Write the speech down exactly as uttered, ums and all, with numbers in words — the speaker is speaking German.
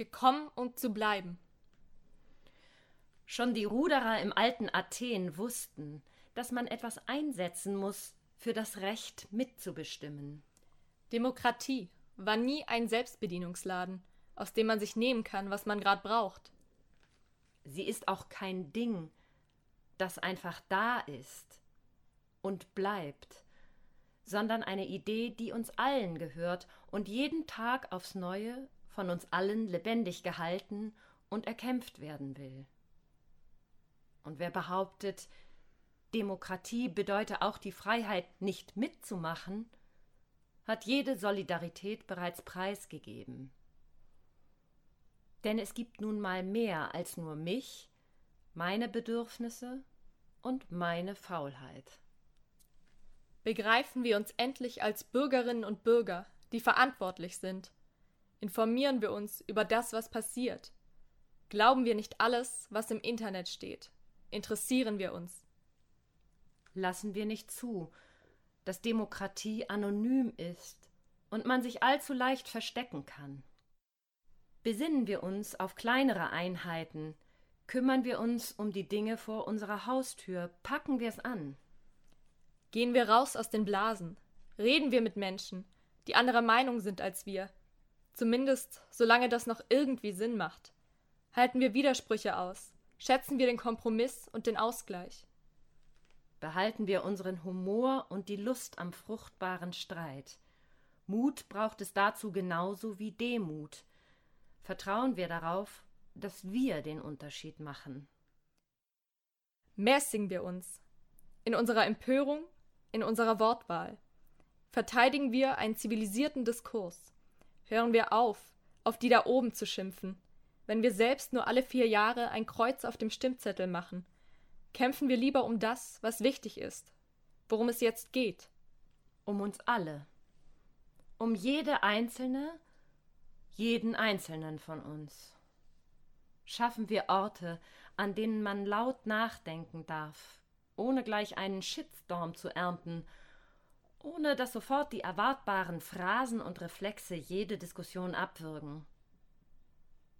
gekommen, um zu bleiben. Schon die Ruderer im alten Athen wussten, dass man etwas einsetzen muss, für das Recht mitzubestimmen. Demokratie war nie ein Selbstbedienungsladen, aus dem man sich nehmen kann, was man gerade braucht. Sie ist auch kein Ding, das einfach da ist und bleibt, sondern eine Idee, die uns allen gehört und jeden Tag aufs Neue von uns allen lebendig gehalten und erkämpft werden will. Und wer behauptet, Demokratie bedeute auch die Freiheit, nicht mitzumachen, hat jede Solidarität bereits preisgegeben. Denn es gibt nun mal mehr als nur mich, meine Bedürfnisse und meine Faulheit. Begreifen wir uns endlich als Bürgerinnen und Bürger, die verantwortlich sind. Informieren wir uns über das, was passiert. Glauben wir nicht alles, was im Internet steht. Interessieren wir uns. Lassen wir nicht zu, dass Demokratie anonym ist und man sich allzu leicht verstecken kann. Besinnen wir uns auf kleinere Einheiten, kümmern wir uns um die Dinge vor unserer Haustür, packen wir es an. Gehen wir raus aus den Blasen, reden wir mit Menschen, die anderer Meinung sind als wir, zumindest solange das noch irgendwie Sinn macht. Halten wir Widersprüche aus, schätzen wir den Kompromiss und den Ausgleich. Behalten wir unseren Humor und die Lust am fruchtbaren Streit. Mut braucht es dazu genauso wie Demut. Vertrauen wir darauf, dass wir den Unterschied machen. Mäßigen wir uns. In unserer Empörung, in unserer Wortwahl. Verteidigen wir einen zivilisierten Diskurs. Hören wir auf, auf die da oben zu schimpfen, wenn wir selbst nur alle vier Jahre ein Kreuz auf dem Stimmzettel machen. Kämpfen wir lieber um das, was wichtig ist, worum es jetzt geht. Um uns alle. Um jede Einzelne, jeden Einzelnen von uns. Schaffen wir Orte, an denen man laut nachdenken darf, ohne gleich einen Shitstorm zu ernten, ohne dass sofort die erwartbaren Phrasen und Reflexe jede Diskussion abwürgen.